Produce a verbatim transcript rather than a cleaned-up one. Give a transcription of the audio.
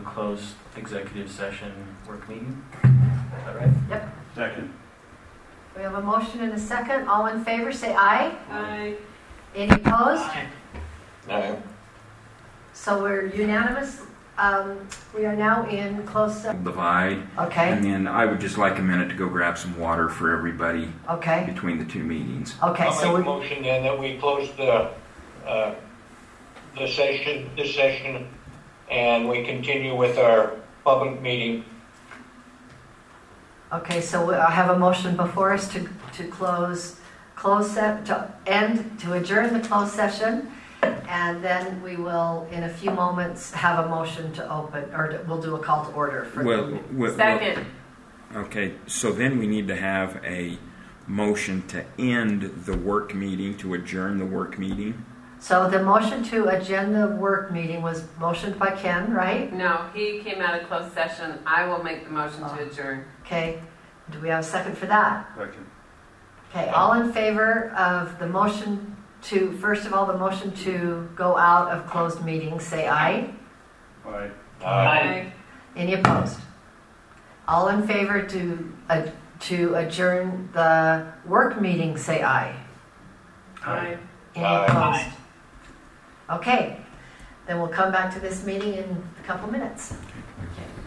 closed executive session work meeting. Is that right? Yep. Second. We have a motion and a second. All in favor, say aye. Aye. Any opposed? Aye. So we're unanimous. Um, we are now in closed session. Divide. Okay, And then I would just like a minute to go grab some water for everybody okay, between the two meetings. okay, I'll so make a we, motion then that we close the, uh, the session, this session, and we continue with our public meeting. okay, so we- I have a motion before us to, to close, close set, to end, to adjourn the closed session. And then we will, in a few moments, have a motion to open, or to- we'll do a call to order for Well, the, well, Second. okay, so then we need to have a motion to end the work meeting, to adjourn the work meeting. so the motion to adjourn the work meeting was motioned by Ken, right? No, he came out of closed session. I will make the motion Oh. to adjourn. Okay, do we have a second for that? Second. Okay, all in favor of the motion to, first of all, the motion to go out of closed meeting, say aye. Aye. Aye. Any opposed? All in favor to, uh, to adjourn the work meeting, say aye. Aye. Any Aye. opposed? Okay, then we'll come back to this meeting in a couple minutes. Okay.